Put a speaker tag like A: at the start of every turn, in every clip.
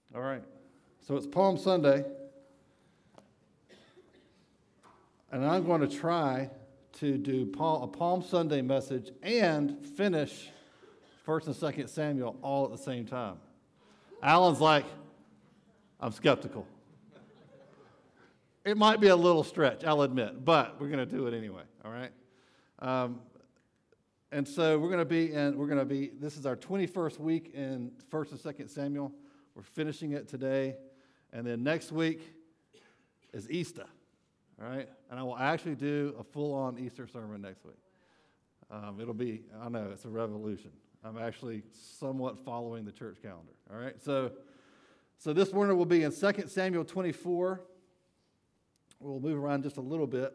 A: All right. So it's Palm Sunday, and I'm going to try to do a Palm Sunday message and finish 1st and 2nd Samuel all at the same time. Alan's like, I'm skeptical. It might be a little stretch, I'll admit, but we're going to do it anyway, all right? And so this is our 21st week in 1st and 2nd Samuel. We're finishing it today. And then next week is Easter, all right? And I will actually do a full-on Easter sermon next week. I know, it's a revolution. I'm actually somewhat following the church calendar, all right? So this morning will be in 2 Samuel 24. We'll move around just a little bit.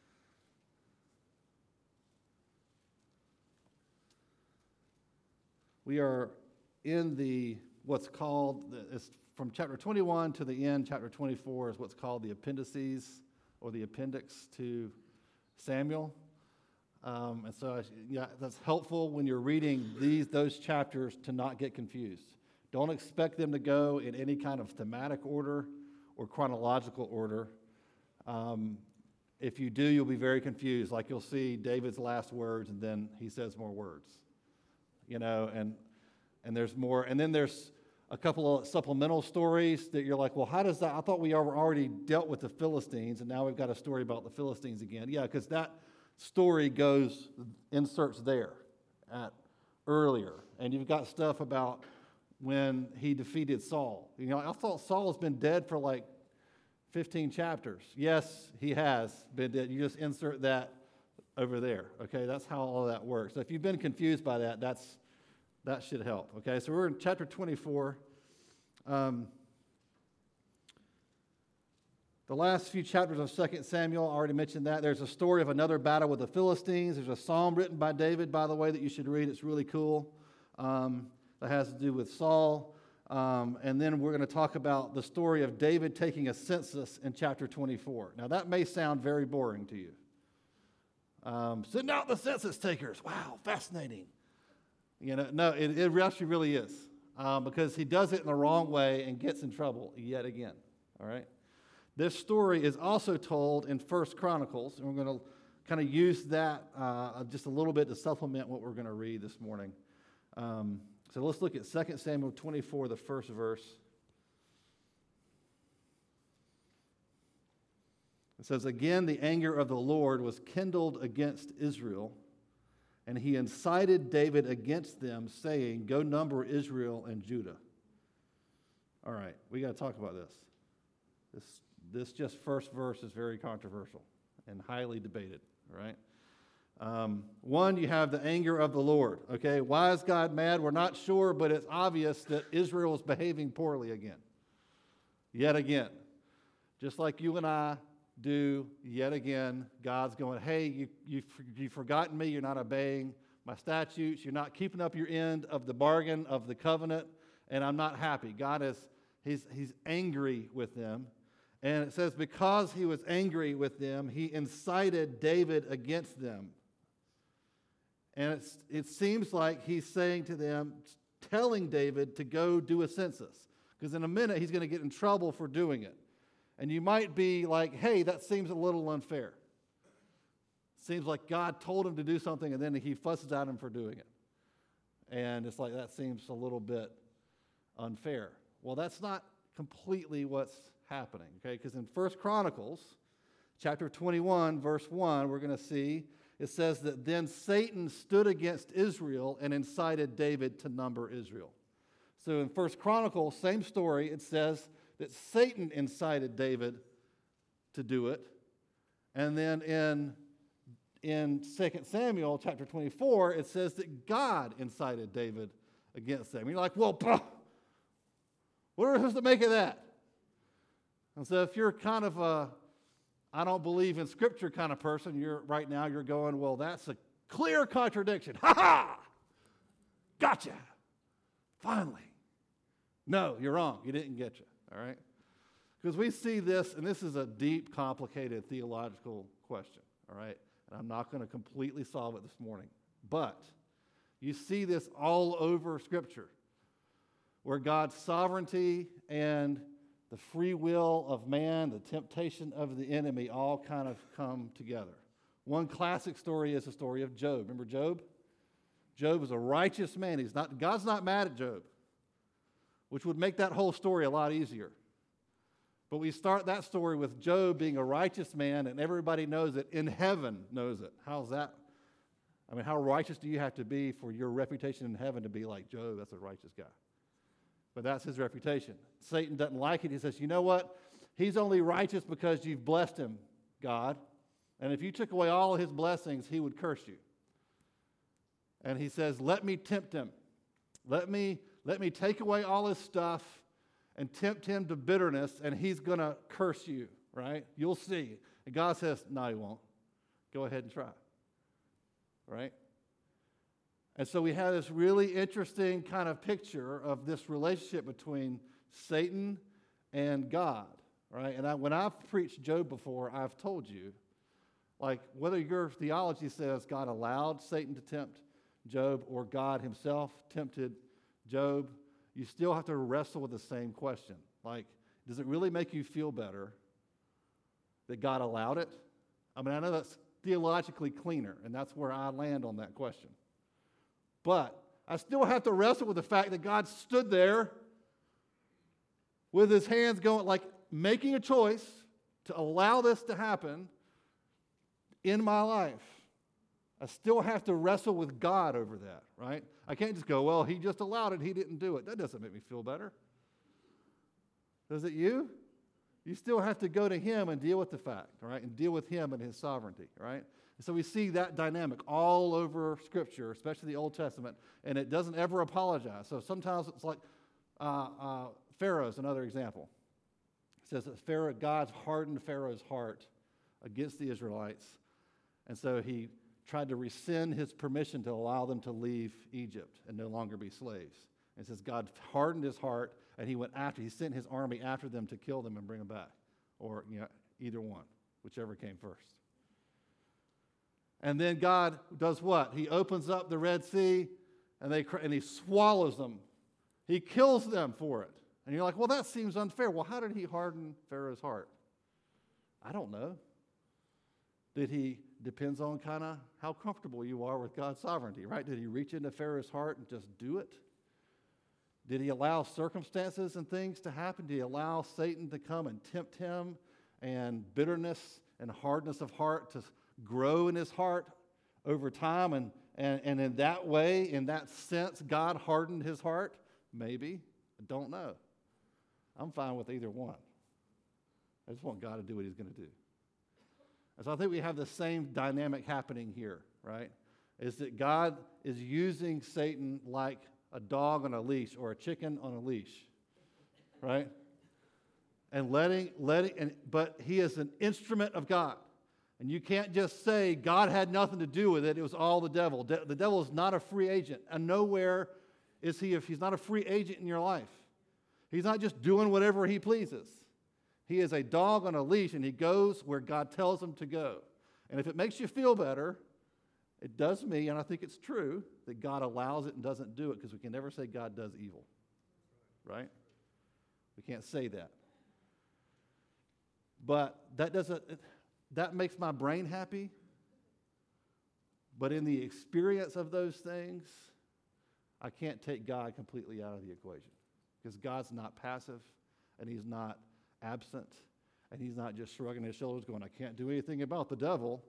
A: We are in what's called, it's from chapter 21 to the end, chapter 24 is what's called the appendices or the appendix to Samuel. And so that's helpful when you're reading those chapters to not get confused. Don't expect them to go in any kind of thematic order or chronological order. If you do, you'll be very confused. Like you'll see David's last words and then he says more words. And there's more. And then there's a couple of supplemental stories that you're like, well, how does that? I thought we already dealt with the Philistines, and now we've got a story about the Philistines again. Yeah, because that story inserts there earlier. And you've got stuff about when he defeated Saul. I thought Saul has been dead for like 15 chapters. Yes, he has been dead. You just insert that over there. Okay, that's how all that works. So if you've been confused by that, that should help. Okay, so we're in chapter 24. The last few chapters of 2 Samuel, I already mentioned that. There's a story of another battle with the Philistines. There's a psalm written by David, by the way, that you should read. It's really cool. That has to do with Saul. And then we're going to talk about the story of David taking a census in chapter 24. Now, that may sound very boring to you. Send out the census takers. Wow, fascinating. No, it actually really is, because he does it in the wrong way and gets in trouble yet again, all right? This story is also told in 1 Chronicles, and we're going to kind of use that just a little bit to supplement what we're going to read this morning. So let's look at 2 Samuel 24, the first verse. It says, "Again, the anger of the Lord was kindled against Israel, and he incited David against them, saying, 'Go number Israel and Judah.'" All right, we got to talk about this. This just first verse is very controversial and highly debated, all right? One, you have the anger of the Lord, okay? Why is God mad? We're not sure, but it's obvious that Israel is behaving poorly again. Yet again. Just like you and I do, yet again, God's going, hey, you've forgotten me, you're not obeying my statutes, you're not keeping up your end of the bargain, of the covenant, and I'm not happy. He's angry with them. And it says, because he was angry with them, he incited David against them. And it seems like he's saying to them, telling David to go do a census. Because in a minute, he's going to get in trouble for doing it. And you might be like, hey, that seems a little unfair. Seems like God told him to do something, and then he fusses at him for doing it. And it's like, that seems a little bit unfair. Well, that's not completely what's happening, okay? Because in 1 Chronicles, chapter 21, verse 1, we're going to see, it says that then Satan stood against Israel and incited David to number Israel. So in 1 Chronicles, same story, it says that Satan incited David to do it. And then in 2 Samuel chapter 24, it says that God incited David against them. You're like, well, what are we supposed to make of that? And so if you're kind of a, I don't believe in Scripture kind of person, you're going, well, that's a clear contradiction. Ha-ha! Gotcha! Finally. No, you're wrong. You didn't get you. All right? Because we see this, and this is a deep, complicated theological question, all right? And I'm not going to completely solve it this morning. But you see this all over Scripture, where God's sovereignty and the free will of man, the temptation of the enemy, all kind of come together. One classic story is the story of Job. Remember Job? Job was a righteous man. God's not mad at Job, which would make that whole story a lot easier. But we start that story with Job being a righteous man, and everybody knows it. In heaven knows it. How's that? I mean, how righteous do you have to be for your reputation in heaven to be like Job? That's a righteous guy. But that's his reputation. Satan doesn't like it. He says, you know what? He's only righteous because you've blessed him, God. And if you took away all of his blessings, he would curse you. And he says, let me tempt him. Let me take away all his stuff and tempt him to bitterness, and he's going to curse you, right? You'll see. And God says, no, he won't. Go ahead and try, right? And so we have this really interesting kind of picture of this relationship between Satan and God, right? And when I've preached Job before, I've told you, like, whether your theology says God allowed Satan to tempt Job or God himself tempted Job, you still have to wrestle with the same question. Like, does it really make you feel better that God allowed it? I mean, I know that's theologically cleaner, and that's where I land on that question. But I still have to wrestle with the fact that God stood there with his hands going, like, making a choice to allow this to happen in my life. I still have to wrestle with God over that, right? I can't just go, well, he just allowed it, he didn't do it. That doesn't make me feel better. Does it you? You still have to go to him and deal with the fact, right? And deal with him and his sovereignty, right? And so we see that dynamic all over Scripture, especially the Old Testament, and it doesn't ever apologize. So sometimes it's like Pharaoh's another example. It says that God hardened Pharaoh's heart against the Israelites, and so he tried to rescind his permission to allow them to leave Egypt and no longer be slaves. And it says God hardened his heart, and he sent his army after them to kill them and bring them back, or either one, whichever came first. And then God does what? He opens up the Red Sea, and he swallows them. He kills them for it. And you're like, well, that seems unfair. Well, how did he harden Pharaoh's heart? I don't know. Depends on kind of how comfortable you are with God's sovereignty, right? Did he reach into Pharaoh's heart and just do it? Did he allow circumstances and things to happen? Did he allow Satan to come and tempt him, and bitterness and hardness of heart to grow in his heart over time? And in that way, in that sense, God hardened his heart? Maybe. I don't know. I'm fine with either one. I just want God to do what he's going to do. And so I think we have the same dynamic happening here, right? Is that God is using Satan like a dog on a leash or a chicken on a leash, right? And but he is an instrument of God. And you can't just say God had nothing to do with it. It was all the devil. The devil is not a free agent. And nowhere is he if he's not a free agent in your life. He's not just doing whatever he pleases. He is a dog on a leash, and he goes where God tells him to go. And if it makes you feel better, it does me, and I think it's true, that God allows it and doesn't do it, because we can never say God does evil, right? We can't say that. But that makes my brain happy. But in the experience of those things, I can't take God completely out of the equation, because God's not passive, and he's not absent, and he's not just shrugging his shoulders going, I can't do anything about the devil.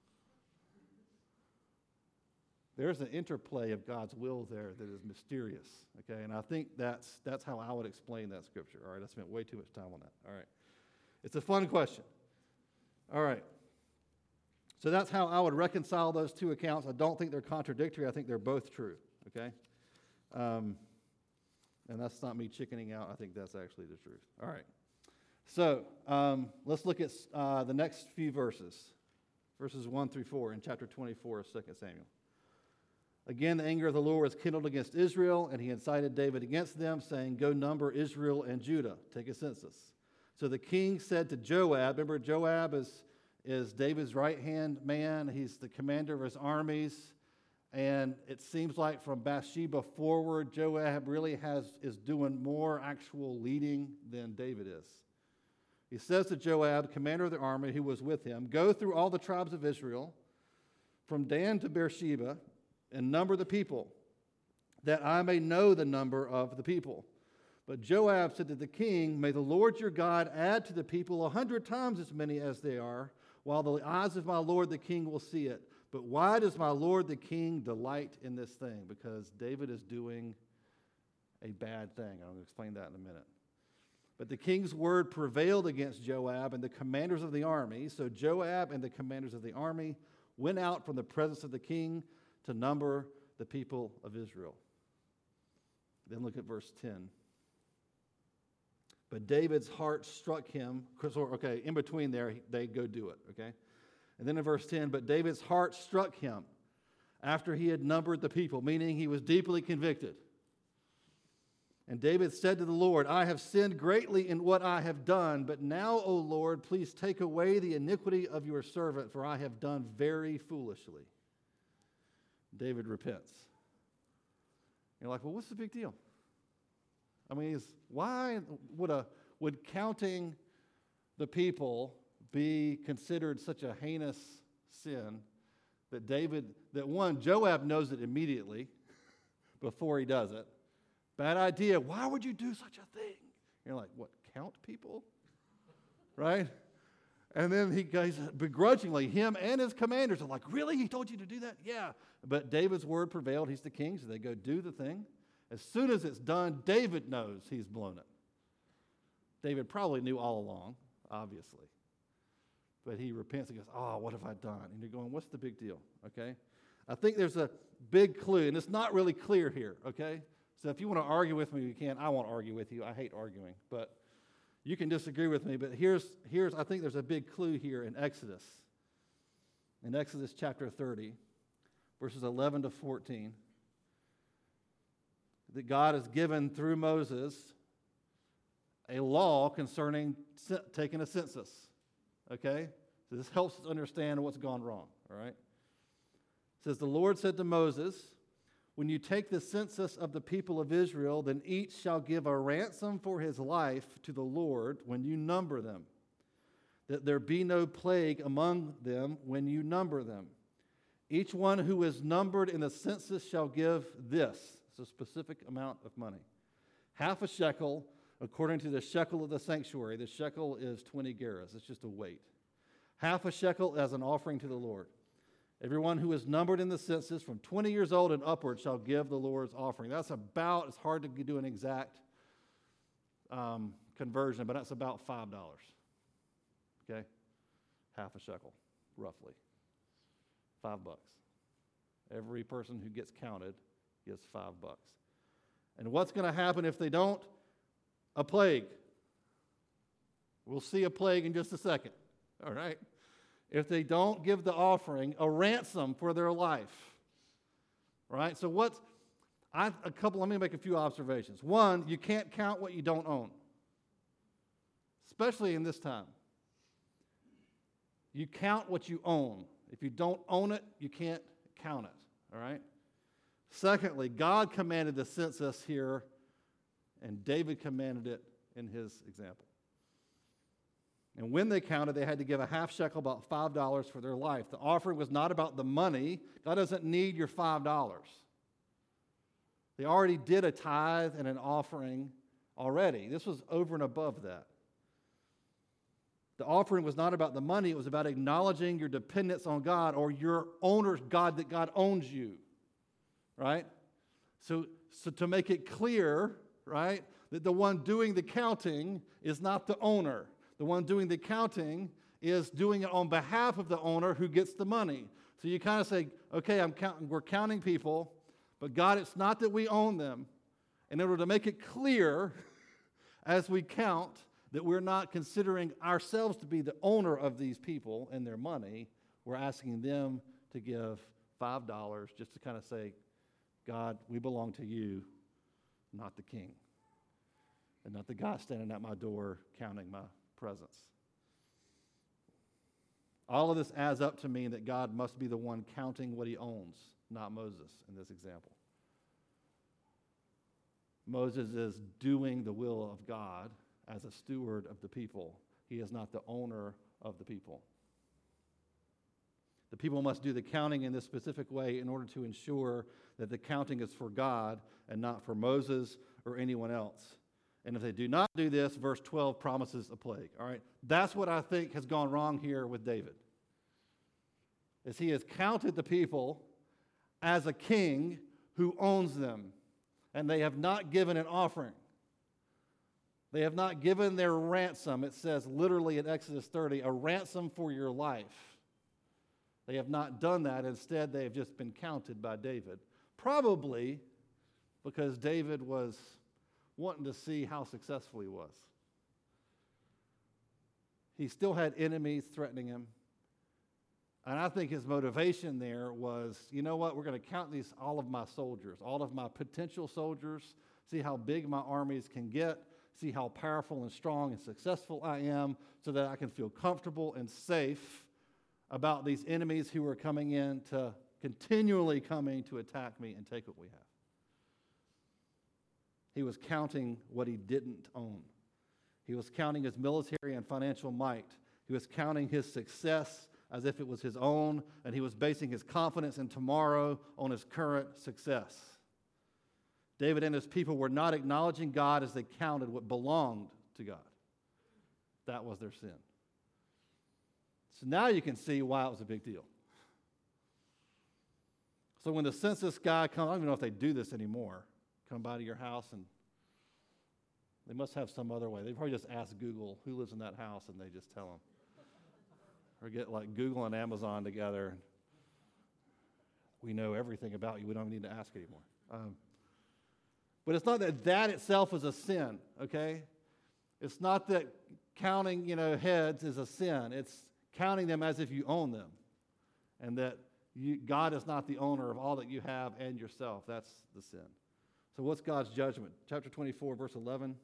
A: There's an interplay of God's will there that is mysterious, okay? And I think that's how I would explain that scripture. All right, I spent way too much time on that. All right. It's a fun question. All right. So that's how I would reconcile those two accounts. I don't think they're contradictory. I think they're both true, okay? And that's not me chickening out. I think that's actually the truth. All right. So let's look at the next few verses 1 through 4 in chapter 24 of 2 Samuel. Again, the anger of the Lord was kindled against Israel, and he incited David against them, saying, go number Israel and Judah. Take a census. So the king said to Joab, remember Joab is David's right-hand man. He's the commander of his armies. And it seems like from Bathsheba forward, Joab really is doing more actual leading than David is. He says to Joab, commander of the army who was with him, go through all the tribes of Israel, from Dan to Beersheba, and number the people, that I may know the number of the people. But Joab said to the king, may the Lord your God add to the people 100 times as many as they are, while the eyes of my lord the king will see it. But why does my lord the king delight in this thing? Because David is doing a bad thing. I'm going to explain that in a minute. But the king's word prevailed against Joab and the commanders of the army. So Joab and the commanders of the army went out from the presence of the king to number the people of Israel. Then look at verse 10. But David's heart struck him. Okay, in between there, they go do it, okay? And then in verse 10, but David's heart struck him after he had numbered the people, meaning he was deeply convicted. And David said to the Lord, I have sinned greatly in what I have done, but now, O Lord, please take away the iniquity of your servant, for I have done very foolishly. David repents. You're like, well, what's the big deal? I mean, why would counting the people be considered such a heinous sin that one, Joab knows it immediately before he does it. Bad idea. Why would you do such a thing? You're like, what, count people? Right? And then he goes begrudgingly, him and his commanders are like, really? He told you to do that? Yeah. But David's word prevailed. He's the king, so they go do the thing. As soon as it's done, David knows he's blown it. David probably knew all along, obviously. But he repents and goes, oh, what have I done? And you're going, what's the big deal? Okay? I think there's a big clue, and it's not really clear here, okay? So if you want to argue with me, you can. I won't argue with you. I hate arguing. But you can disagree with me. But here's I think there's a big clue here in Exodus. In Exodus chapter 30, verses 11 to 14, that God has given through Moses a law concerning taking a census. Okay? So this helps us understand what's gone wrong. All right? It says, the Lord said to Moses, when you take the census of the people of Israel, then each shall give a ransom for his life to the Lord when you number them, that there be no plague among them when you number them. Each one who is numbered in the census shall give this. It's a specific amount of money. Half a shekel, according to the shekel of the sanctuary. The shekel is 20 gerahs. It's just a weight. Half a shekel as an offering to the Lord. Everyone who is numbered in the census from 20 years old and upward shall give the Lord's offering. It's hard to do an exact conversion, but that's about $5. Okay? Half a shekel, roughly. $5. Every person who gets counted gets $5. And what's going to happen if they don't? A plague. We'll see a plague in just a second. All right? If they don't give the offering, a ransom for their life. Right? So let me make a few observations. One, you can't count what you don't own. Especially in this time. You count what you own. If you don't own it, you can't count it. All right? Secondly, God commanded the census here, and David commanded it in his example. And when they counted, they had to give a half shekel, about $5 for their life. The offering was not about the money. God doesn't need your $5. They already did a tithe and an offering already. This was over and above that. The offering was not about the money. It was about acknowledging your dependence on God or your owner's God, that God owns you. Right? So to make it clear, right, that the one doing the counting is not the owner. The one doing the counting is doing it on behalf of the owner who gets the money. So you kind of say, okay, we're counting people, but God, it's not that we own them. In order to make it clear as we count that we're not considering ourselves to be the owner of these people and their money, we're asking them to give $5 just to kind of say, God, we belong to you, not the king, and not the guy standing at my door counting my presence. All of this adds up to mean that God must be the one counting what he owns. not Moses in this example. Moses is doing the will of God as a steward of the people. He is not the owner of the people. The people must do the counting in this specific way in order to ensure that the counting is for God and not for Moses or anyone else. And if they do not do this, verse 12 promises a plague. All right? That's what I think has gone wrong here with David. Is he has counted the people as a king who owns them, and they have not given an offering. They have not given their ransom. It says literally in Exodus 30, a ransom for your life. They have not done that. Instead, they have just been counted by David. Probably because David was wanting to see how successful he was. He still had enemies threatening him. And I think his motivation there was, you know what, we're going to count all of my soldiers, all of my potential soldiers, see how big my armies can get, see how powerful and strong and successful I am, so that I can feel comfortable and safe about these enemies who are continually coming to attack me and take what we have. He was counting what he didn't own. He was counting his military and financial might. He was counting his success as if it was his own, and he was basing his confidence in tomorrow on his current success. David and his people were not acknowledging God as they counted what belonged to God. That was their sin. So now you can see why it was a big deal. So when the census guy comes, I don't even know if they do this anymore, come by to your house, and they must have some other way. They probably just ask Google who lives in that house, and they just tell them. Or get like Google and Amazon together. We know everything about you. We don't need to ask anymore. But it's not that itself is a sin, okay? It's not that counting, heads is a sin. It's counting them as if you own them, and that God is not the owner of all that you have and yourself. That's the sin. So what's God's judgment? Chapter 24, verse 11.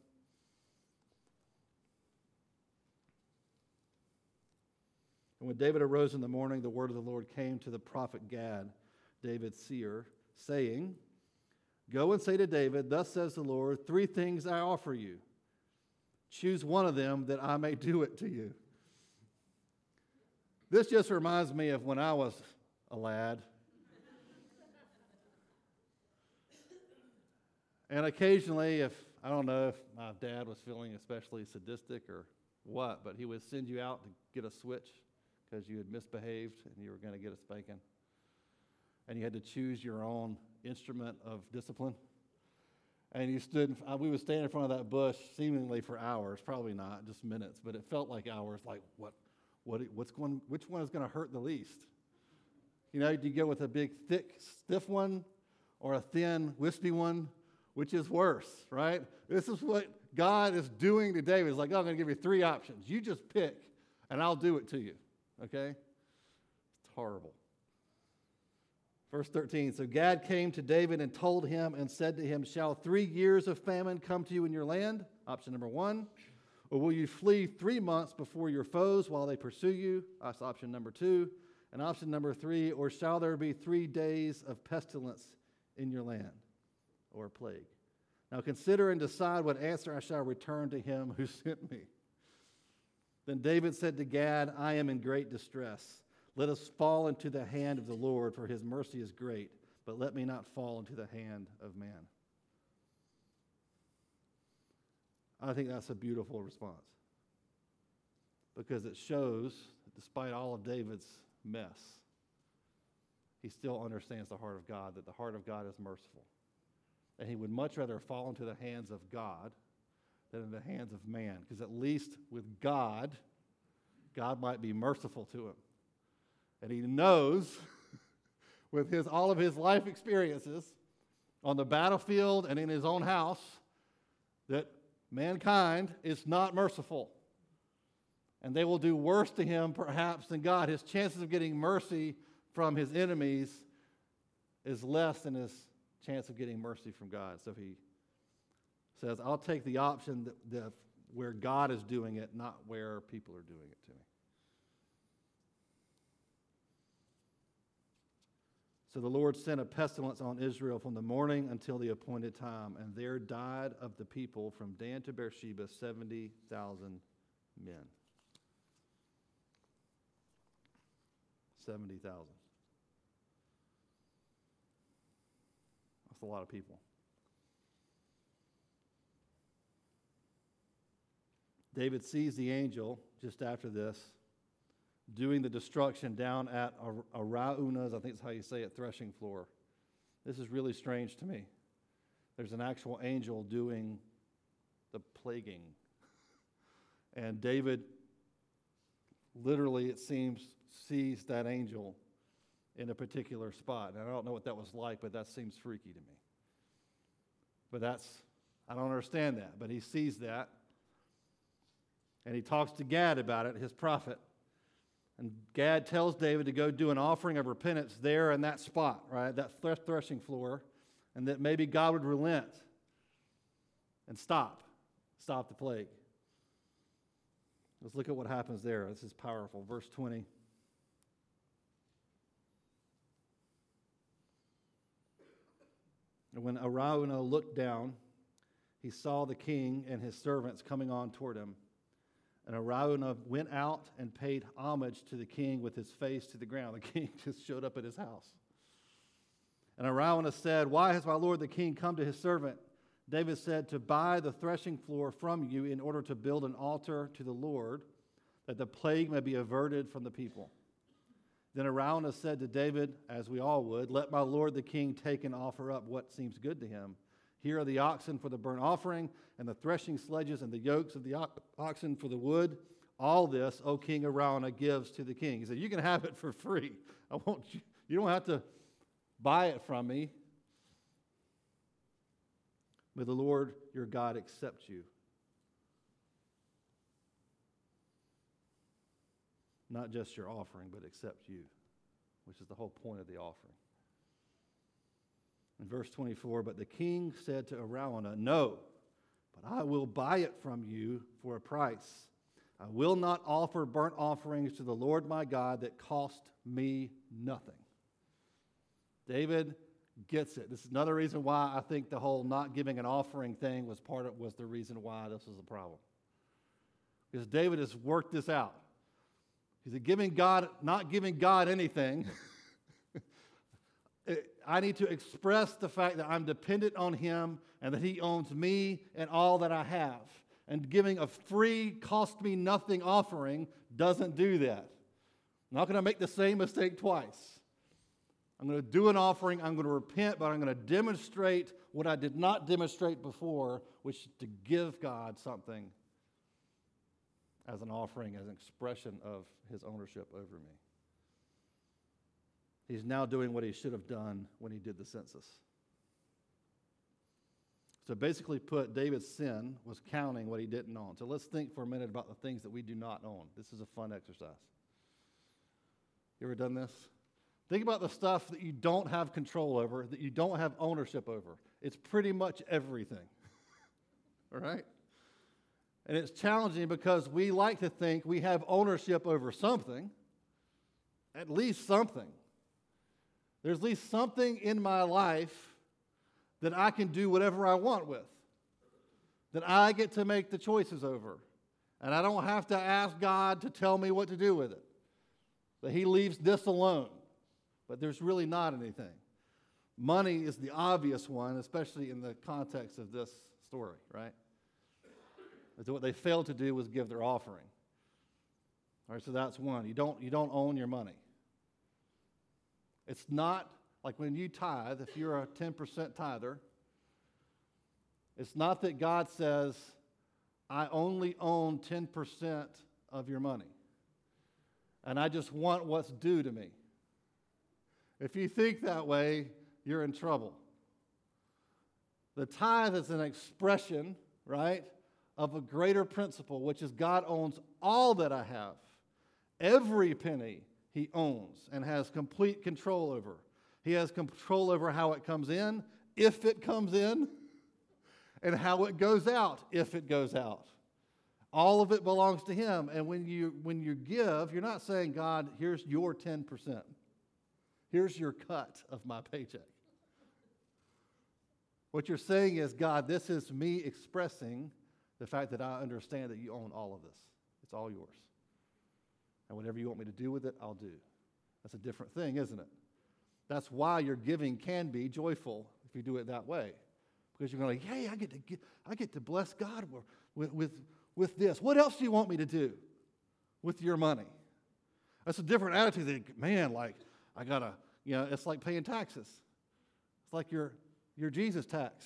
A: And when David arose in the morning, the word of the Lord came to the prophet Gad, David's seer, saying, "Go and say to David, thus says the Lord, 3 things I offer you. Choose one of them that I may do it to you." This just reminds me of when I was a lad. And occasionally, I don't know if my dad was feeling especially sadistic or what, but he would send you out to get a switch because you had misbehaved and you were going to get a spanking. And you had to choose your own instrument of discipline. And we would stand in front of that bush seemingly for hours, probably not, just minutes, but it felt like hours, like which one is going to hurt the least? Do you go with a big, thick, stiff one or a thin, wispy one? Which is worse, right? This is what God is doing to David. He's like, I'm going to give you 3 options. You just pick, and I'll do it to you, okay? It's horrible. Verse 13, so Gad came to David and told him and said to him, shall 3 years of famine come to you in your land? Option number 1. Or will you flee 3 months before your foes while they pursue you? That's option number 2. And option number 3, or shall there be 3 days of pestilence in your land, or plague? Now consider and decide what answer I shall return to him who sent me. Then David said to Gad, I am in great distress. Let us fall into the hand of the Lord, for his mercy is great, but let me not fall into the hand of man. I think that's a beautiful response, because it shows that despite all of David's mess, he still understands the heart of God, that the heart of God is merciful. And he would much rather fall into the hands of God than in the hands of man, because at least with God, God might be merciful to him. And he knows, with all of his life experiences on the battlefield and in his own house, that mankind is not merciful. And they will do worse to him, perhaps, than God. His chances of getting mercy from his enemies is less than his chance of getting mercy from God. So he says, I'll take the option that where God is doing it, not where people are doing it to me. So the Lord sent a pestilence on Israel from the morning until the appointed time, and there died of the people from Dan to Beersheba 70,000 men. 70,000. That's a lot of people. David sees the angel just after this doing the destruction down at Araunah's, I think that's how you say it, threshing floor. This is really strange to me. There's an actual angel doing the plaguing. And David literally, it seems, sees that angel in a particular spot. And I don't know what that was like, but that seems freaky to me. But I don't understand that. But he sees that. And he talks to Gad about it, his prophet. And Gad tells David to go do an offering of repentance there in that spot, right, that threshing floor, and that maybe God would relent and stop the plague. Let's look at what happens there. This is powerful. Verse 20. And when Araunah looked down, he saw the king and his servants coming on toward him. And Araunah went out and paid homage to the king with his face to the ground. The king just showed up at his house. And Araunah said, "Why has my lord the king come to his servant?" David said, "To buy the threshing floor from you in order to build an altar to the Lord, that the plague may be averted from the people." Then Araunah said to David, as we all would, "Let my lord the king take and offer up what seems good to him. Here are the oxen for the burnt offering, and the threshing sledges, and the yokes of the oxen for the wood. All this, O King Araunah, gives to the king." He said, "You can have it for free. You don't have to buy it from me. May the Lord your God accept you." Not just your offering, but accept you, which is the whole point of the offering. In verse 24, but the king said to Araunah, "No, but I will buy it from you for a price. I will not offer burnt offerings to the Lord my God that cost me nothing." David gets it. This is another reason why I think the whole not giving an offering thing was the reason why this was a problem. Because David has worked this out. He's not giving God anything. I need to express the fact that I'm dependent on him and that he owns me and all that I have. And giving a free, cost me nothing offering doesn't do that. I'm not going to make the same mistake twice. I'm going to do an offering, I'm going to repent, but I'm going to demonstrate what I did not demonstrate before, which is to give God something as an offering, as an expression of his ownership over me. He's now doing what he should have done when he did the census. So basically put, David's sin was counting what he didn't own. So let's think for a minute about the things that we do not own. This is a fun exercise. You ever done this? Think about the stuff that you don't have control over, that you don't have ownership over. It's pretty much everything. All right? And it's challenging because we like to think we have ownership over something, at least something. There's at least something in my life that I can do whatever I want with, that I get to make the choices over. And I don't have to ask God to tell me what to do with it, that he leaves this alone. But there's really not anything. Money is the obvious one, especially in the context of this story, right? So what they failed to do was give their offering. All right, so that's one. You don't own your money. It's not like when you tithe, if you're a 10% tither, it's not that God says, "I only own 10% of your money, and I just want what's due to me." If you think that way, you're in trouble. The tithe is an expression, right, of a greater principle, which is God owns all that I have. Every penny he owns and has complete control over. He has control over how it comes in, if it comes in, and how it goes out, if it goes out. All of it belongs to him. And when you give, you're not saying, "God, here's your 10%. Here's your cut of my paycheck. What you're saying is, God, this is me expressing the fact that I understand that you own all of this. It's all yours. And whatever you want me to do with it, I'll do. That's a different thing, isn't it? That's why your giving can be joyful if you do it that way. Because you're going to, hey, I get to bless God with this. What else do you want me to do with your money? That's a different attitude than, man, like, I got to, it's like paying taxes. It's like your Jesus tax.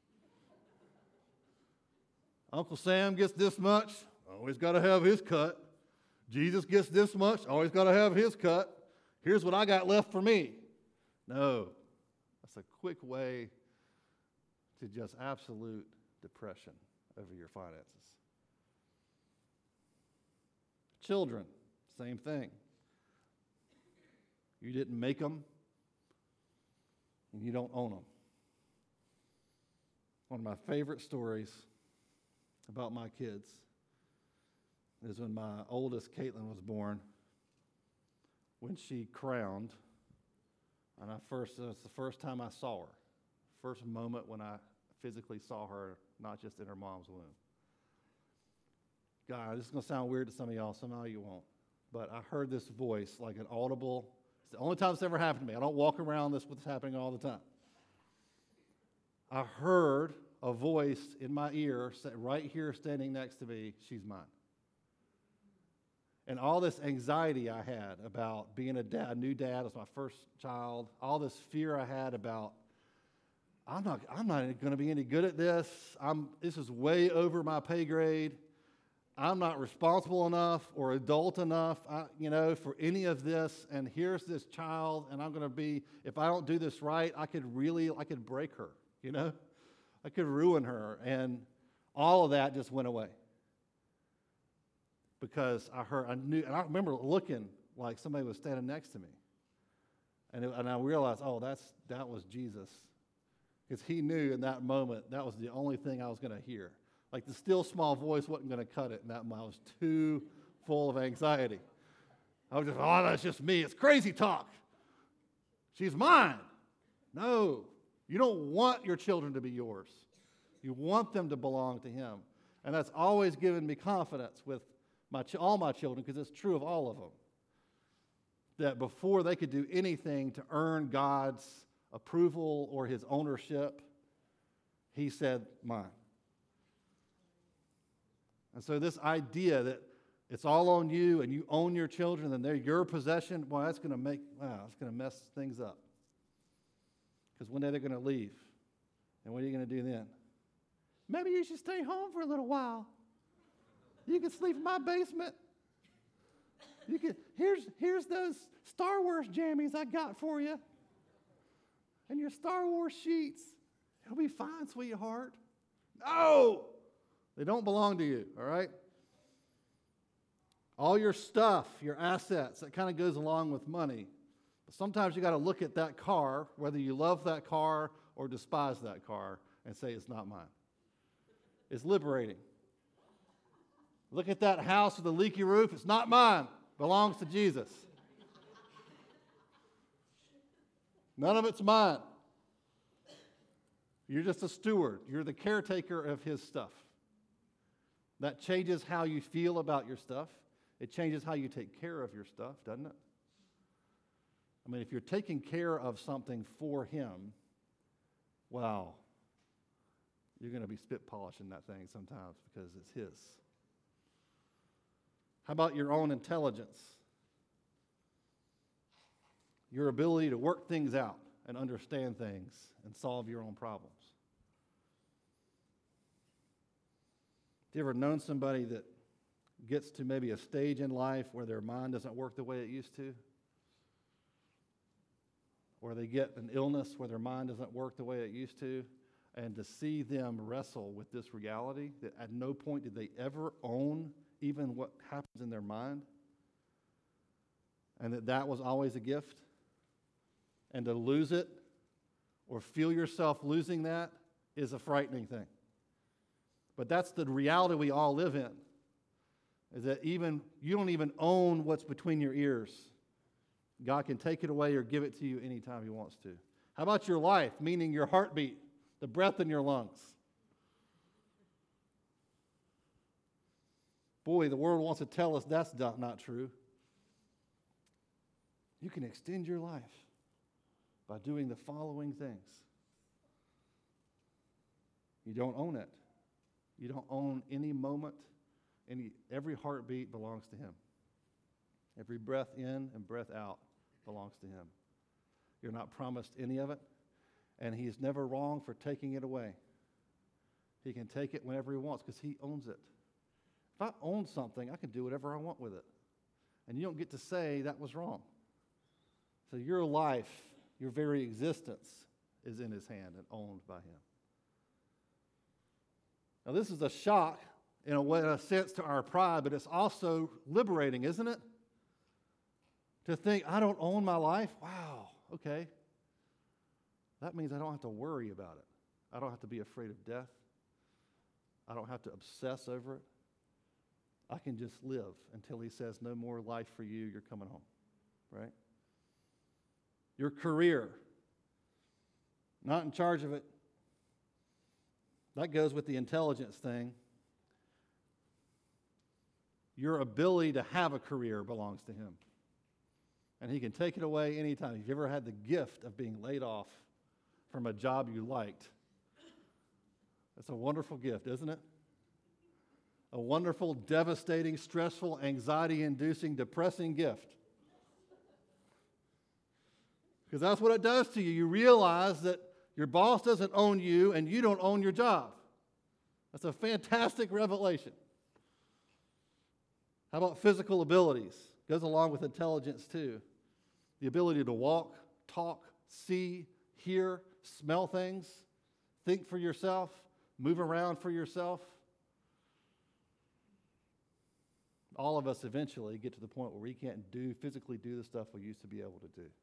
A: Uncle Sam gets this much, always got to have his cut. Jesus gets this much, always got to have his cut. Here's what I got left for me. No, that's a quick way to just absolute depression over your finances. Children, same thing. You didn't make them, and you don't own them. One of my favorite stories about my kids is when my oldest, Caitlin, was born. When she crowned, and it was the first time I saw her. First moment when I physically saw her, not just in her mom's womb. God, this is going to sound weird to some of y'all, some of you won't. But I heard this voice like an audible. It's the only time it's ever happened to me. I don't walk around this with happening all the time. I heard a voice in my ear right here standing next to me, she's mine. And all this anxiety I had about being a dad, new dad, it was my first child, all this fear I had about, I'm not going to be any good at this. This is way over my pay grade. I'm not responsible enough or adult enough, for any of this. And here's this child, and I'm going to be, if I don't do this right, I could break her, I could ruin her. And all of that just went away. Because I knew, and I remember looking like somebody was standing next to me. And I realized, that was Jesus. Because he knew in that moment that was the only thing I was going to hear. Like the still small voice wasn't going to cut it in that moment. I was too full of anxiety. I was just, that's just me. It's crazy talk. She's mine. No, you don't want your children to be yours. You want them to belong to him. And that's always given me confidence with all my children, because it's true of all of them, that before they could do anything to earn God's approval or his ownership, he said, mine. And so this idea that it's all on you and you own your children and they're your possession, that's going to mess things up. Because one day they're going to leave. And what are you going to do then? Maybe you should stay home for a little while. You can sleep in my basement. Here's those Star Wars jammies I got for you. And your Star Wars sheets. It'll be fine, sweetheart. No! They don't belong to you, all right? All your stuff, your assets, that kind of goes along with money. But sometimes you got to look at that car, whether you love that car or despise that car, and say, it's not mine. It's liberating. Look at that house with a leaky roof. It's not mine. It belongs to Jesus. None of it's mine. You're just a steward. You're the caretaker of his stuff. That changes how you feel about your stuff. It changes how you take care of your stuff, doesn't it? I mean, if you're taking care of something for him, wow, you're going to be spit polishing that thing sometimes because it's his. How about your own intelligence? Your ability to work things out and understand things and solve your own problems. Have you ever known somebody that gets to maybe a stage in life where their mind doesn't work the way it used to? Or they get an illness where their mind doesn't work the way it used to? And to see them wrestle with this reality that at no point did they ever own even what happens in their mind, and that was always a gift, and to lose it or feel yourself losing that is a frightening thing. But that's the reality we all live in, is that even you don't even own what's between your ears. God can take it away or give it to you anytime he wants to. How about your life, meaning your heartbeat, the breath in your lungs? Boy, the world wants to tell us that's not true. You can extend your life by doing the following things. You don't own it. You don't own any moment. Every heartbeat belongs to him. Every breath in and breath out belongs to him. You're not promised any of it, and he's never wrong for taking it away. He can take it whenever he wants because he owns it. If I own something, I can do whatever I want with it. And you don't get to say that was wrong. So your life, your very existence is in his hand and owned by him. Now this is a shock in a sense to our pride, but it's also liberating, isn't it? To think, I don't own my life? Wow, okay. That means I don't have to worry about it. I don't have to be afraid of death. I don't have to obsess over it. I can just live until he says, no more life for you, you're coming home, right? Your career, not in charge of it. That goes with the intelligence thing. Your ability to have a career belongs to him. And he can take it away anytime. If you ever had the gift of being laid off from a job you liked, that's a wonderful gift, isn't it? A wonderful, devastating, stressful, anxiety-inducing, depressing gift. Because that's what it does to you. You realize that your boss doesn't own you and you don't own your job. That's a fantastic revelation. How about physical abilities? Goes along with intelligence too. The ability to walk, talk, see, hear, smell things, think for yourself, move around for yourself. All of us eventually get to the point where we can't physically do the stuff we used to be able to do.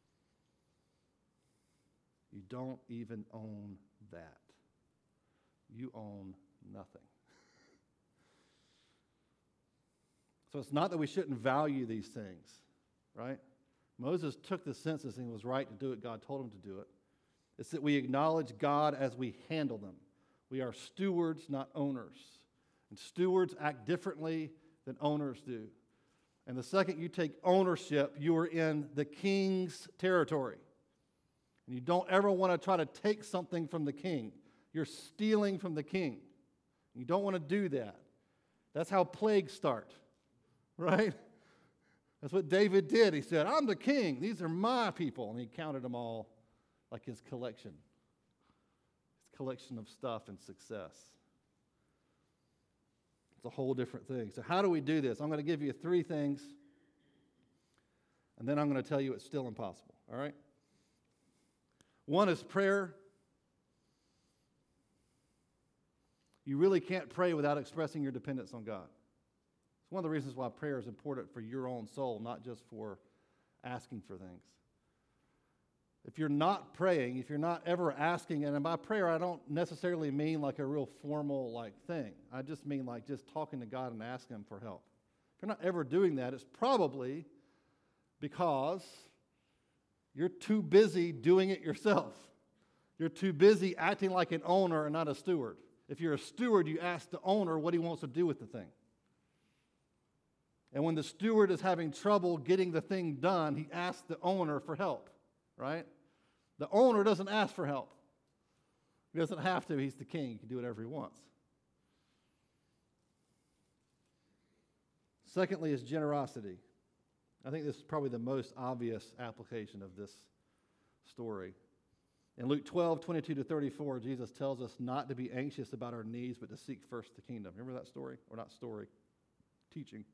A: You don't even own that. You own nothing. So it's not that we shouldn't value these things, right? Moses took the census and was right to do it. God told him to do it. It's that we acknowledge God as we handle them. We are stewards, not owners. And stewards act differently than owners do. And the second you take ownership, you are in the king's territory. And you don't ever want to try to take something from the king. You're stealing from the king. You don't want to do that. That's how plagues start, right? That's what David did. He said, I'm the king. These are my people. And he counted them all like his collection of stuff and success. It's a whole different thing. So how do we do this? I'm going to give you 3 things, and then I'm going to tell you it's still impossible, all right? One is prayer. You really can't pray without expressing your dependence on God. It's one of the reasons why prayer is important for your own soul, not just for asking for things. If you're not praying, if you're not ever asking, and by prayer I don't necessarily mean like a real formal thing. I just mean like just talking to God and asking him for help. If you're not ever doing that, it's probably because you're too busy doing it yourself. You're too busy acting like an owner and not a steward. If you're a steward, you ask the owner what he wants to do with the thing. And when the steward is having trouble getting the thing done, he asks the owner for help, right? The owner doesn't ask for help. He doesn't have to. He's the king. He can do whatever he wants. Secondly is generosity. I think this is probably the most obvious application of this story. In Luke 12:22-34, Jesus tells us not to be anxious about our needs, but to seek first the kingdom. Remember that story? Or not story, teaching.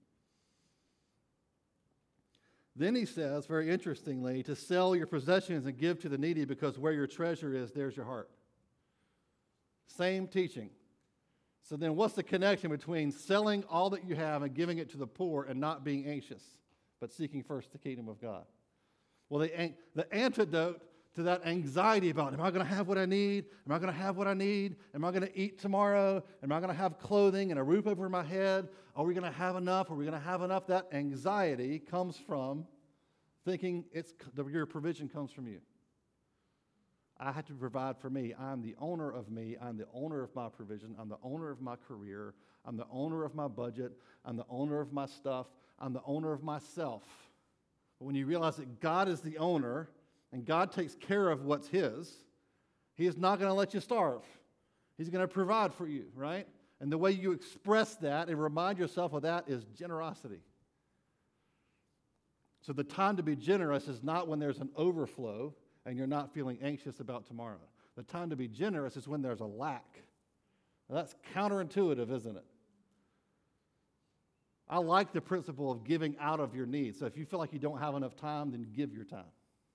A: Then he says, very interestingly, to sell your possessions and give to the needy, because where your treasure is, there's your heart. Same teaching. So then what's the connection between selling all that you have and giving it to the poor and not being anxious, but seeking first the kingdom of God? Well, the antidote to that anxiety about, am I going to have what I need? Am I going to have what I need? Am I going to eat tomorrow? Am I going to have clothing and a roof over my head? Are we going to have enough? Are we going to have enough? That anxiety comes from thinking your provision comes from you. I have to provide for me. I'm the owner of me. I'm the owner of my provision. I'm the owner of my career. I'm the owner of my budget. I'm the owner of my stuff. I'm the owner of myself. But when you realize that God is the owner and God takes care of what's His, He is not going to let you starve. He's going to provide for you, right? And the way you express that and remind yourself of that is generosity. So the time to be generous is not when there's an overflow and you're not feeling anxious about tomorrow. The time to be generous is when there's a lack. Now, that's counterintuitive, isn't it? I like the principle of giving out of your needs. So if you feel like you don't have enough time, then give your time.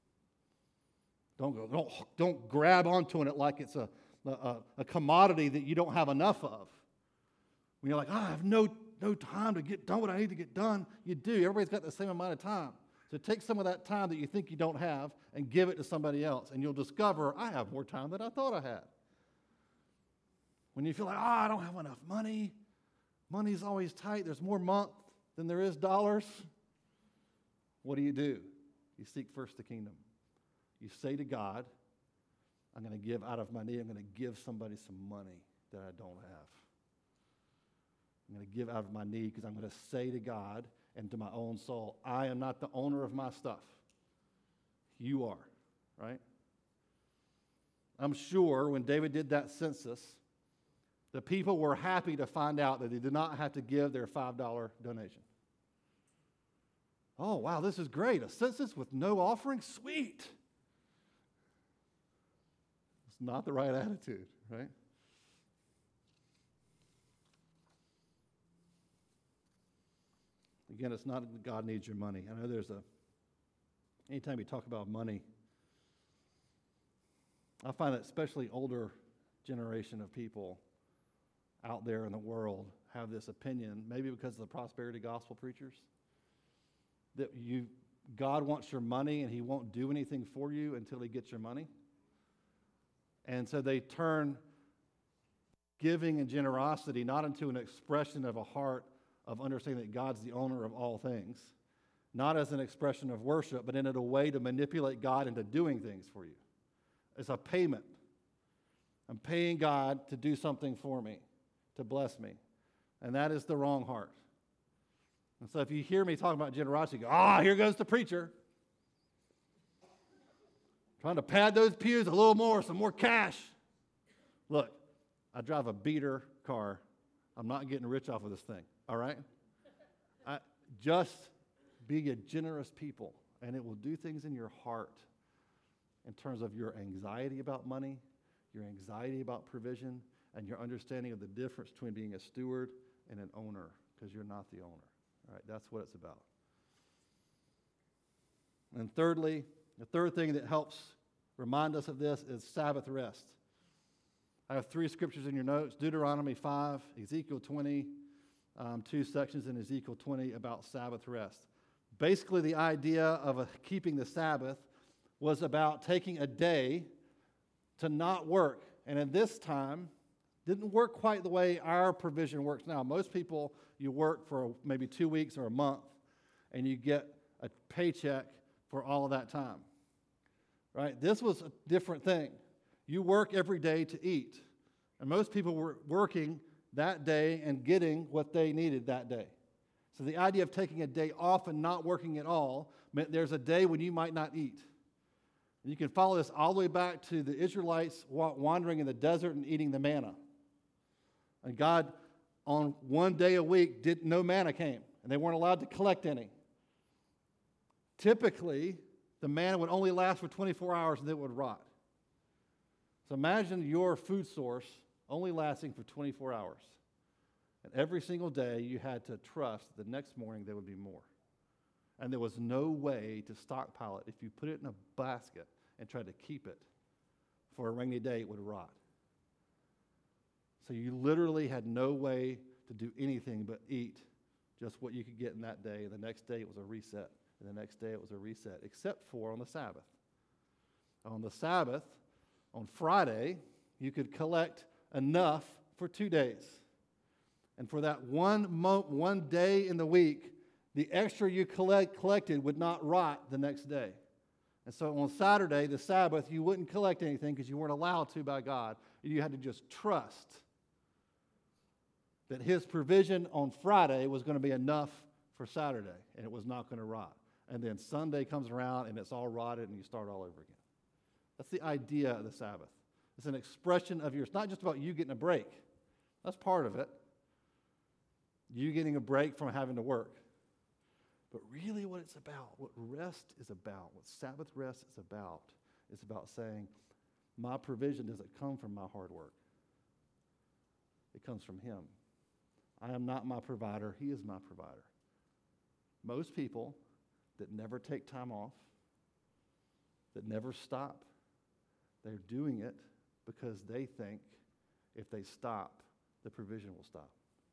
A: Don't grab onto it like it's a commodity that you don't have enough of. When you're like, I have no time to get done what I need to get done, you do. Everybody's got the same amount of time. So take some of that time that you think you don't have and give it to somebody else, and you'll discover, I have more time than I thought I had. When you feel like, I don't have enough money, money's always tight, there's more month than there is dollars, what do? You seek first the kingdom. You say to God, I'm going to give out of my need. I'm going to give somebody some money that I don't have. I'm going to give out of my need because I'm going to say to God and to my own soul, I am not the owner of my stuff. You are, right? I'm sure when David did that census, the people were happy to find out that they did not have to give their $5 donation. Oh, wow, this is great. A census with no offering? Sweet. It's not the right attitude, right? Again, it's not that God needs your money. I know anytime you talk about money, I find that especially older generation of people out there in the world have this opinion, maybe because of the prosperity gospel preachers, that God wants your money and He won't do anything for you until He gets your money. And so they turn giving and generosity not into an expression of a heart of understanding that God's the owner of all things, not as an expression of worship, but in a way to manipulate God into doing things for you. It's a payment. I'm paying God to do something for me, to bless me. And that is the wrong heart. And so if you hear me talking about generosity, you go, here goes the preacher. Trying to pad those pews a little more, some more cash. Look, I drive a beater car. I'm not getting rich off of this thing, all right? Just be a generous people, and it will do things in your heart in terms of your anxiety about money, your anxiety about provision, and your understanding of the difference between being a steward and an owner, because you're not the owner. All right, that's what it's about. And thirdly, the third thing that helps remind us of this is Sabbath rest. I have 3 scriptures in your notes: Deuteronomy 5, Ezekiel 20, 2 sections in Ezekiel 20 about Sabbath rest. Basically, the idea of keeping the Sabbath was about taking a day to not work. And at this time, didn't work quite the way our provision works now. Most people, you work for maybe 2 weeks or a month, and you get a paycheck for all of that time. Right? This was a different thing. You work every day to eat. And most people were working that day and getting what they needed that day. So the idea of taking a day off and not working at all meant there's a day when you might not eat. And you can follow this all the way back to the Israelites wandering in the desert and eating the manna. And God, on one day a week, no manna came, and they weren't allowed to collect any. Typically, the manna would only last for 24 hours and then it would rot. So imagine your food source only lasting for 24 hours. And every single day you had to trust the next morning there would be more. And there was no way to stockpile it. If you put it in a basket and tried to keep it for a rainy day, it would rot. So you literally had no way to do anything but eat just what you could get in that day. And the next day it was a reset. And the next day it was a reset, except for on the Sabbath. On the Sabbath, on Friday, you could collect enough for 2 days. And for that one day in the week, the extra you collected would not rot the next day. And so on Saturday, the Sabbath, you wouldn't collect anything because you weren't allowed to by God. You had to just trust that His provision on Friday was going to be enough for Saturday, and it was not going to rot. And then Sunday comes around, and it's all rotted, and you start all over again. That's the idea of the Sabbath. It's an expression of it's not just about you getting a break. That's part of it. You getting a break from having to work. But really what it's about, what rest is about, what Sabbath rest is about saying, my provision doesn't come from my hard work. It comes from Him. I am not my provider. He is my provider. Most people that never take time off, that never stop, they're doing it because they think if they stop, the provision will stop.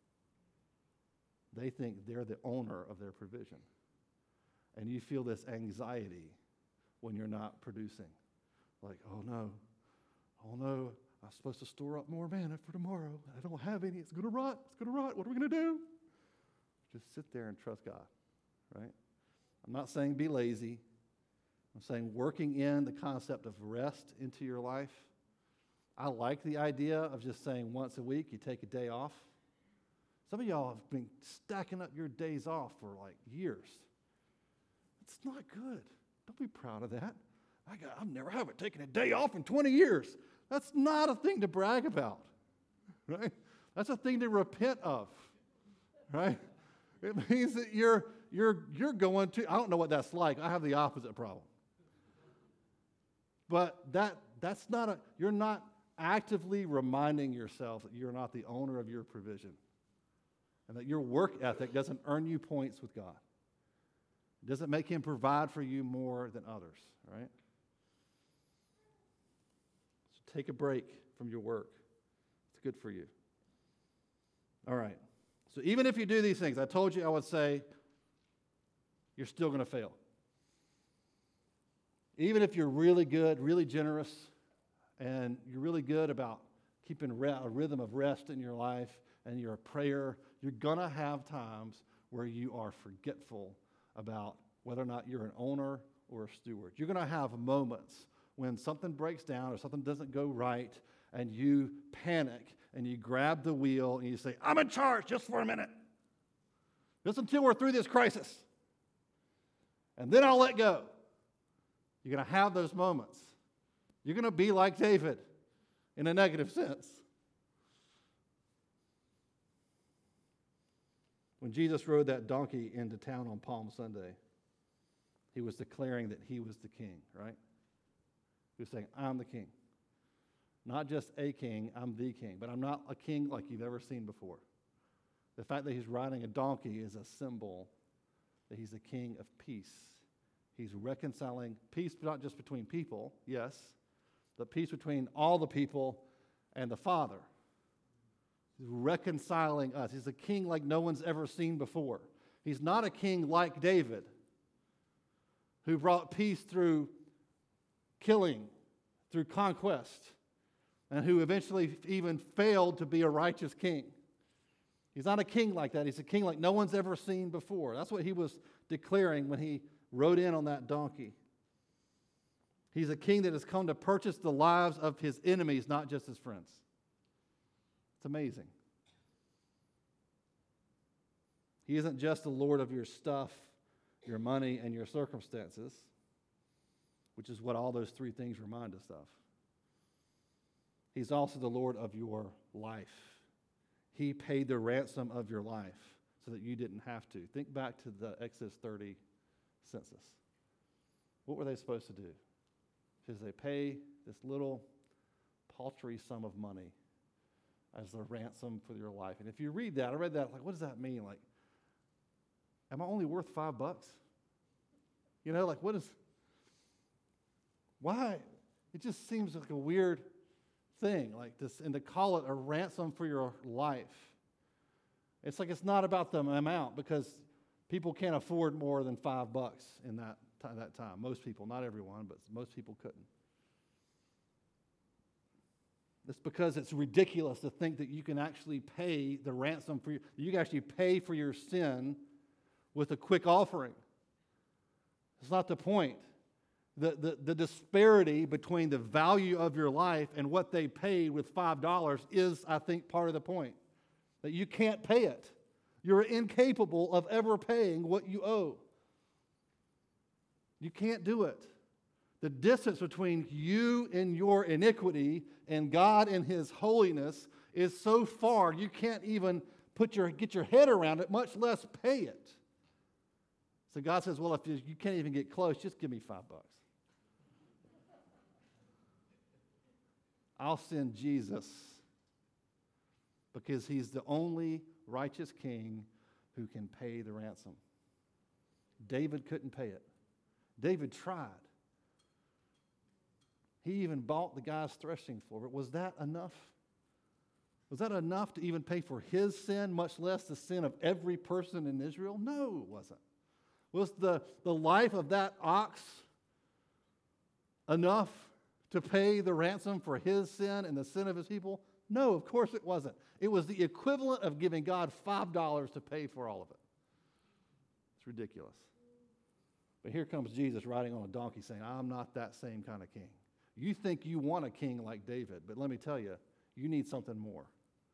A: They think they're the owner of their provision. And you feel this anxiety when you're not producing. Like, oh no, I'm supposed to store up more manna for tomorrow. I don't have any. It's going to rot. What are we going to do? Just sit there and trust God, right? I'm not saying be lazy. I'm saying working in the concept of rest into your life. I like the idea of just saying once a week you take a day off. Some of y'all have been stacking up your days off for like years. It's not good. Don't be proud of that. I've never haven't taken a day off in 20 years. That's not a thing to brag about, right? That's a thing to repent of, right? It means that you're going to, I don't know what that's like. I have the opposite problem. But that's not you're not actively reminding yourself that you're not the owner of your provision and that your work ethic doesn't earn you points with God. It doesn't make Him provide for you more than others, right? So take a break from your work. It's good for you. All right. So even if you do these things, I told you I would say you're still going to fail. Even if you're really good, really generous, and you're really good about keeping a rhythm of rest in your life and you're a prayer, you're going to have times where you are forgetful about whether or not you're an owner or a steward. You're going to have moments when something breaks down or something doesn't go right and you panic and you grab the wheel and you say, I'm in charge just for a minute. Just until we're through this crisis. And then I'll let go. You're going to have those moments. You're going to be like David in a negative sense. When Jesus rode that donkey into town on Palm Sunday, He was declaring that He was the king, right? He was saying, I'm the king. Not just a king, I'm the king. But I'm not a king like you've ever seen before. The fact that He's riding a donkey is a symbol that He's the king of peace. He's reconciling peace, not just between people, yes, but peace between all the people and the Father. He's reconciling us. He's a king like no one's ever seen before. He's not a king like David, who brought peace through killing, through conquest, and who eventually even failed to be a righteous king. He's not a king like that. He's a king like no one's ever seen before. That's what He was declaring when He rode in on that donkey. He's a king that has come to purchase the lives of His enemies, not just His friends. It's amazing. He isn't just the Lord of your stuff, your money, and your circumstances, which is what all those three things remind us of. He's also the Lord of your life. He paid the ransom of your life so that you didn't have to. Think back to the Exodus 30 census. What were they supposed to do? Because they pay this little paltry sum of money as the ransom for your life. And if you read that, I read that, like, what does that mean? Like, am I only worth $5? You know, like, why? It just seems like a weird thing, like this, and to call it a ransom for your life. It's like it's not about the amount, because people can't afford more than $5 in that time. Most people, not everyone, but most people couldn't. It's because it's ridiculous to think that you can actually pay the ransom you can actually pay for your sin with a quick offering. It's not the point. The disparity between the value of your life and what they paid with $5 is, I think, part of the point. That you can't pay it. You're incapable of ever paying what you owe. You can't do it. The distance between you and your iniquity and God and His holiness is so far you can't even get your head around it, much less pay it. So God says, well, if you can't even get close, just give me $5. I'll send Jesus because He's the only righteous king who can pay the ransom. David couldn't pay it. David tried. He even bought the guy's threshing floor. But was that enough? Was that enough to even pay for his sin, much less the sin of every person in Israel? No, it wasn't. Was the life of that ox enough to pay the ransom for his sin and the sin of his people? No, of course it wasn't. It was the equivalent of giving God $5 to pay for all of it. It's ridiculous. But here comes Jesus riding on a donkey saying, I'm not that same kind of king. You think you want a king like David, but let me tell you, you need something more.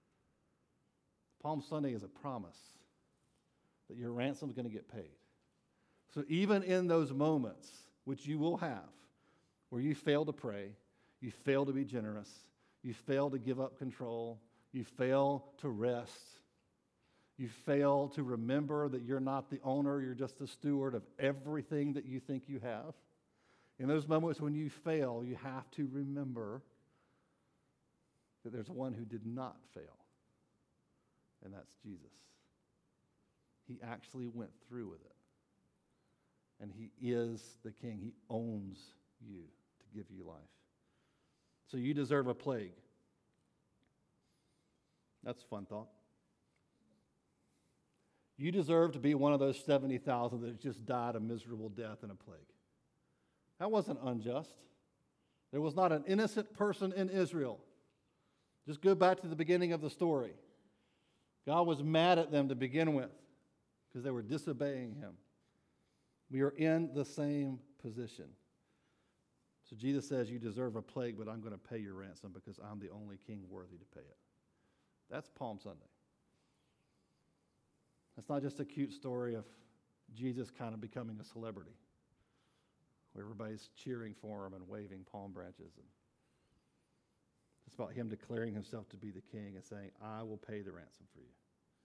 A: Palm Sunday is a promise that your ransom is going to get paid. So even in those moments, which you will have, where you fail to pray, you fail to be generous, you fail to give up control, you fail to rest, you fail to remember that you're not the owner, you're just the steward of everything that you think you have. In those moments when you fail, you have to remember that there's one who did not fail, and that's Jesus. He actually went through with it, and He is the King. He owns you to give you life. So you deserve a plague. That's a fun thought. You deserve to be one of those 70,000 that just died a miserable death in a plague. That wasn't unjust. There was not an innocent person in Israel. Just go back to the beginning of the story. God was mad at them to begin with because they were disobeying Him. We are in the same position. So Jesus says, you deserve a plague, but I'm going to pay your ransom because I'm the only king worthy to pay it. That's Palm Sunday. It's not just a cute story of Jesus kind of becoming a celebrity, where everybody's cheering for Him and waving palm branches. And it's about Him declaring Himself to be the king and saying, I will pay the ransom for you.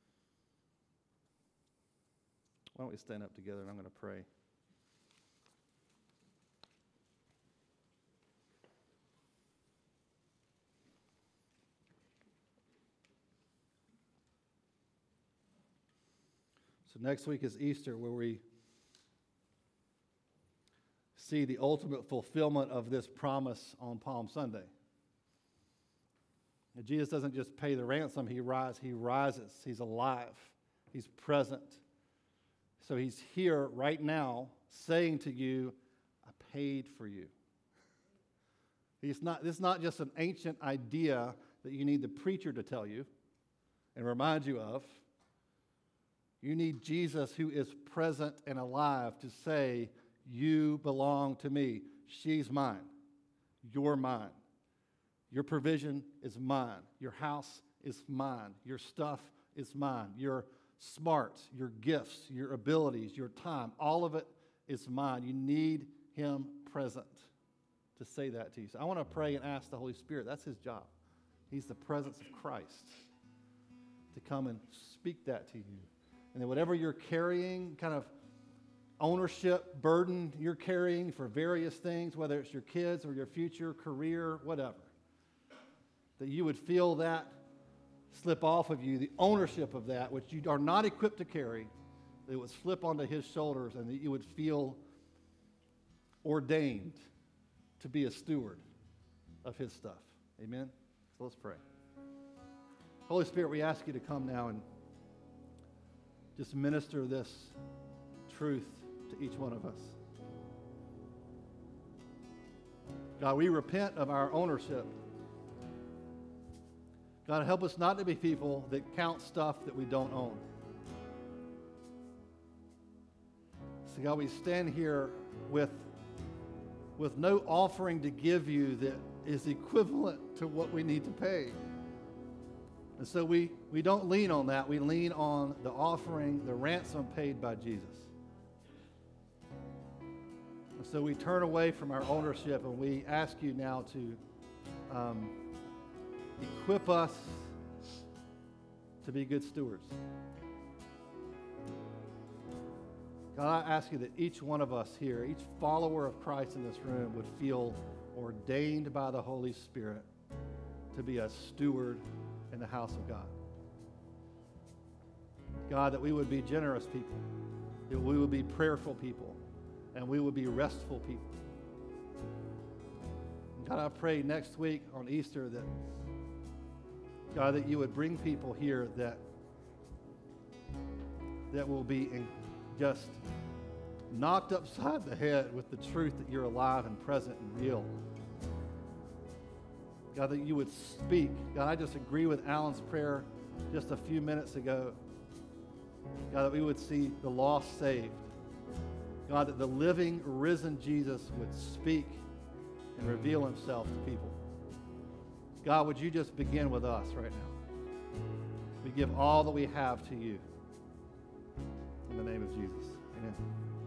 A: Why don't we stand up together and I'm going to pray. So next week is Easter, where we see the ultimate fulfillment of this promise on Palm Sunday. And Jesus doesn't just pay the ransom, He rises. He's alive. He's present. So He's here right now saying to you, I paid for you. This is not just an ancient idea that you need the preacher to tell you and remind you of. You need Jesus, who is present and alive, to say, you belong to me. She's mine. You're mine. Your provision is mine. Your house is mine. Your stuff is mine. Your smarts, your gifts, your abilities, your time, all of it is mine. You need Him present to say that to you. So I want to pray and ask the Holy Spirit. That's His job. He's the presence of Christ to come and speak that to you. And then whatever you're carrying, kind of ownership, burden you're carrying for various things, whether it's your kids or your future career, whatever, that you would feel that slip off of you, the ownership of that, which you are not equipped to carry, that it would slip onto His shoulders and that you would feel ordained to be a steward of His stuff. Amen? So let's pray. Holy Spirit, we ask you to come now and just minister this truth to each one of us. God, we repent of our ownership. God, help us not to be people that count stuff that we don't own. So God, we stand here with no offering to give you that is equivalent to what we need to pay. And so we don't lean on that. We lean on the offering, the ransom paid by Jesus. And so we turn away from our ownership and we ask you now to equip us to be good stewards. God, I ask you that each one of us here, each follower of Christ in this room would feel ordained by the Holy Spirit to be a steward in the house of God. God, that we would be generous people, that we would be prayerful people, and we would be restful people. God, I pray next week on Easter that, God, that you would bring people here that will be just knocked upside the head with the truth that you're alive and present and real. God, that you would speak. God, I just agree with Alan's prayer just a few minutes ago. God, that we would see the lost saved. God, that the living, risen Jesus would speak and reveal himself to people. God, would you just begin with us right now? We give all that we have to you. In the name of Jesus. Amen.